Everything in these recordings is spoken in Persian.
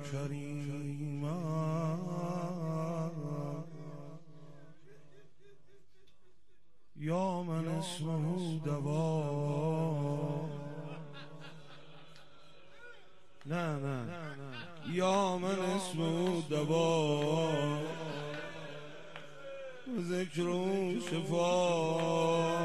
کریما یا من اسمه دوا نه یا من اسمه دوا ذکر و شفا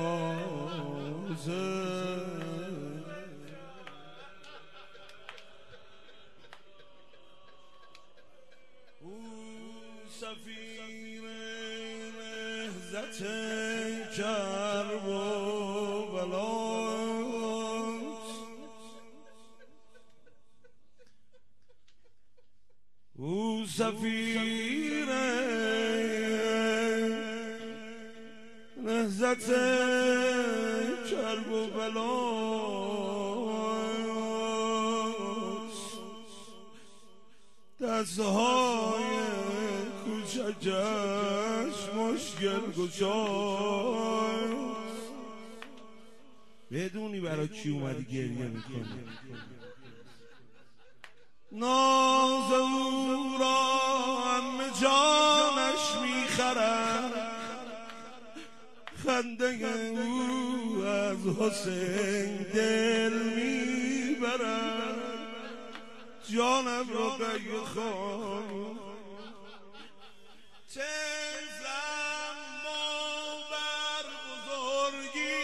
سفیر نهضت کرب و بلاست او سفیر نهضت کرب و بلاست دستهای کوچکش مشکل گشاست بدونی برای کی اومدی گریه میکنی ناز او را همه جانش میخرد خنده او از حسین دل میبرد جانم رقیه خان طفلم ما بر بزرگی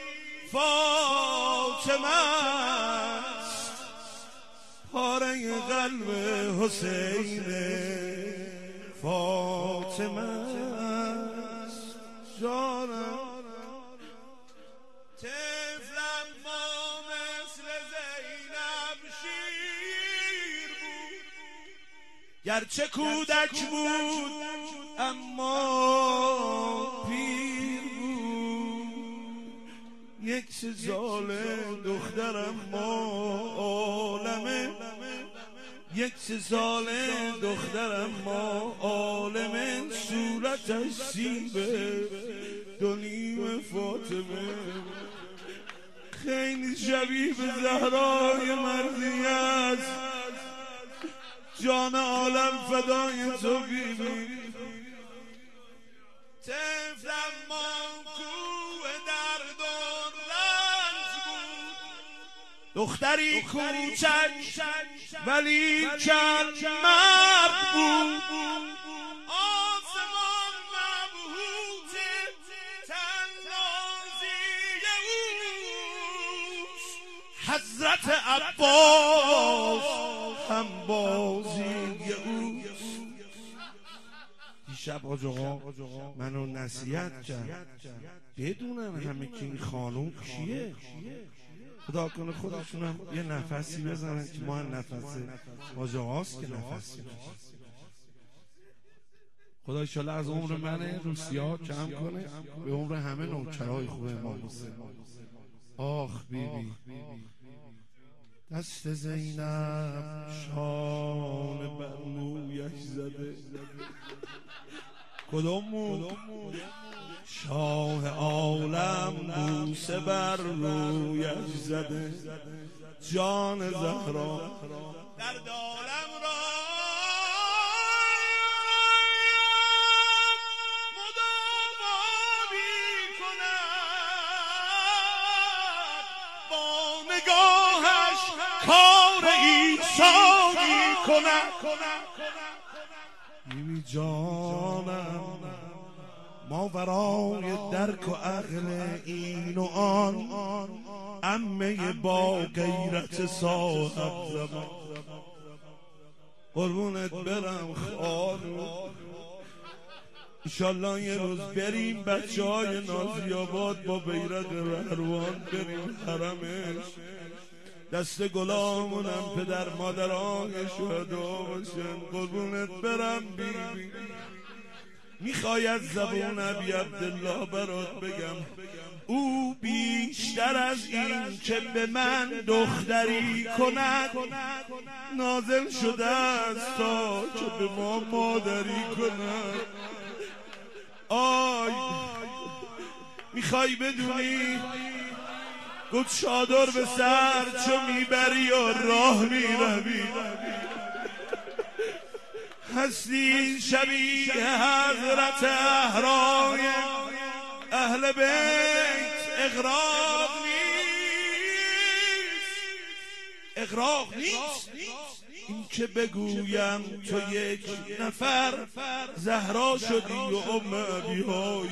فاطمه است پاره قلب حسین فاطمه است جانم طفلم ما مثل زینب شیر بود گرچه کودک بود اما پیر بود یک سال دخترم ما عالمه یک سال دخترم ما عالمه صورتش سیبه دو نیم فاطمه خیلی شبیه به زهرای مرضی است جان عالم فدای تو بیبی طفلم کوه درد و رنج بود دختری کوچک ولی چند مرد بود آسمان مبهوت تنازی اوست حضرت عباس هم بازی اوست دیشب حاج آقا منو نصیحت کرد بدونم همه که این خانوم کیه خدا کنه خودشونم یه نفسی بزنن که ما نفس حاج آقاست که نفسی خدا انشالله از عمر من روسیا کم کنه به عمر همه نوکرهای خوب امام حسین آخ بیبی دست زینب شان بر مویش زده کدوم شاه عالم بوسه بر رویش زده جان زهرا درد عالم را مداوا می‌کند با نگاهش کار عیسی کند بیبی جانم ما ورای درک و عقل این و آن عمه با غیرت صاحب زمان قربونت برم خانو انشالله یه روز بریم بچه های نازیاباد با بیرق رهروان بریم حرمش دست گلامونم پدر مادران شهدا باشن قربونت برم بیبی میخوای از زبون ابی عبدالله برات بگم او بیشتر از این که به من دختری کند نازل شده است تا که به ما مادری کند آی میخوای بدونی گفت چادر به سر چو میبری و راه میروی هستی شبیه حضرت اهرای اهل بیت. اغراق نیست این که بگویم تو یک نفر زهرا شدی و ام ابیهای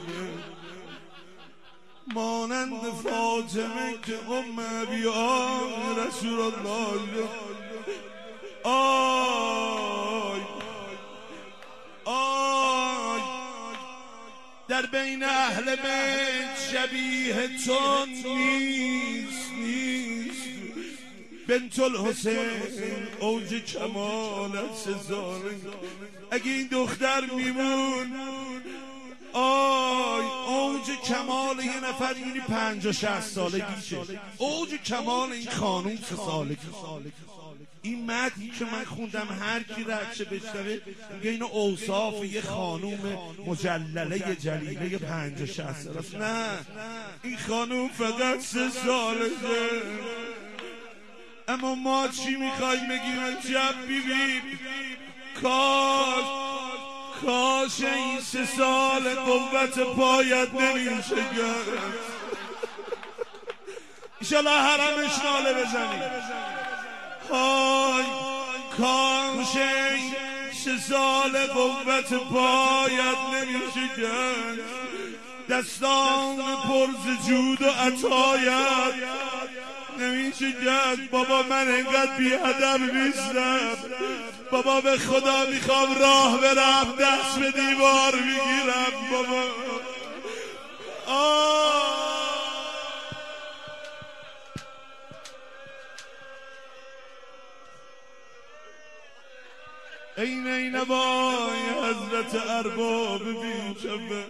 مانند فاطمه که ام ابیهای رسول الله. آی در بین اهل بیت شبیه تو نیست. بنت الحسین اوج کمالت سزاره. اگه این دختر میمون اوج کمال یه نفر یعنی 50-60 سالگیشه. اوج کمال این خانوم 3 سالگی. این متنی که من خوندم هر کی رد بشنوه میگه اینو اوصاف یه خانوم مجلله جلیله 50-60 سالست. نه این خانوم فقط 3 سالشه. اما ما چی میخوایم بگیم عجب بیبی؟ کاش این 3 سال قوت پایت نمیشه گرد. ایشالله حرمش ناله بزنی. کاش این 3 سال قوت پایت نمیشه گرد. دستان پرز جود و عطایت نمیشه گرد. بابا من انقدر بی‌ادب نیستم. بابا به خدا میخوام راه برم دست به دیوار میگیرم. بابا این نوای حضرت ارباب بیچبه.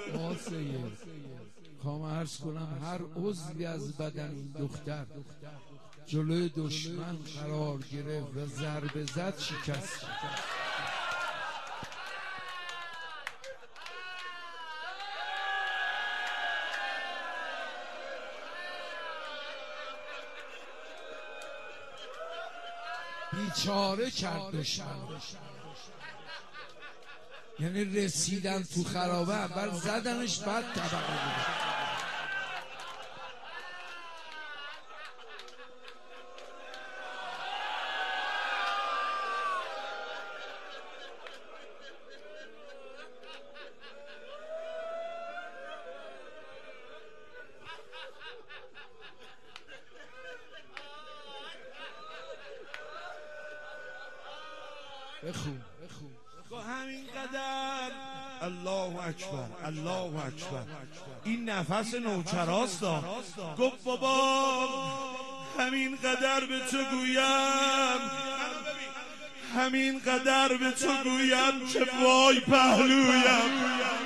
خوام عرض کنم هر عضوی از بدن این دختر جلوی دشمن قرار گرفت و ضربه زد شکست. بیچاره کرد دشمن. یعنی رسیدن تو خرابه اول زدنش بعد طبقه بود. با همین قدر الله اکبر الله اکبر. این نفس نوچراستا. گفت بابا همین قدر به تو گویم، همین قدر به تو گویم که وای پهلویم.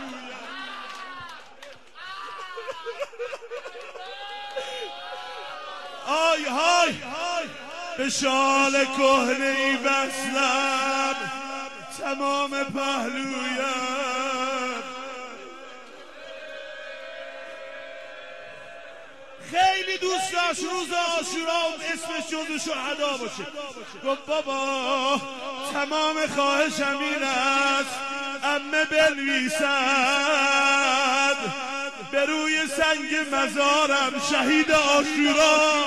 آی های به شال کهنه ای بستم تمام پهلویم. خیلی دوست داشت روز عاشورا اسمش جزو شهدا باشه. گفت بابا تمام خواهشم این است عمه بنویسد به روی سنگ مزارم شهید عاشورا.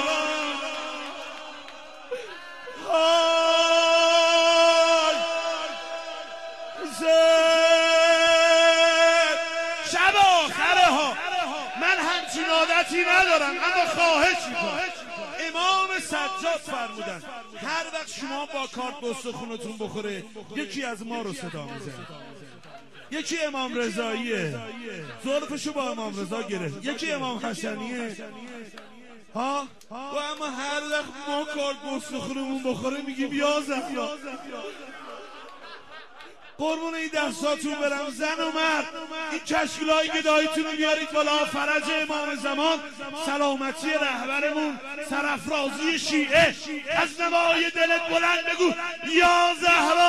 شب آخره ها من همچین عادتی ندارم اما خواهش میکنم. امام سجاد فرمودن هر وقت شما با کارت به استخونتون بخوره یکی از ما رو صدا میزنه. یکی امام رضاییه زلفشو با امام رضا گرفت، یکی امام حسنیه و اما هر وقت ما کارت به استخونمون بخوره میگیم یا زهرا. قربون این دستاتون برم زن و مرد این کشکولایی که داییتون رو بیارید بالا. فرج امام زمان، سلامتی رهبرمون، سرافرازی شیعه. از نوای دلت بلند بگو یا زهرا.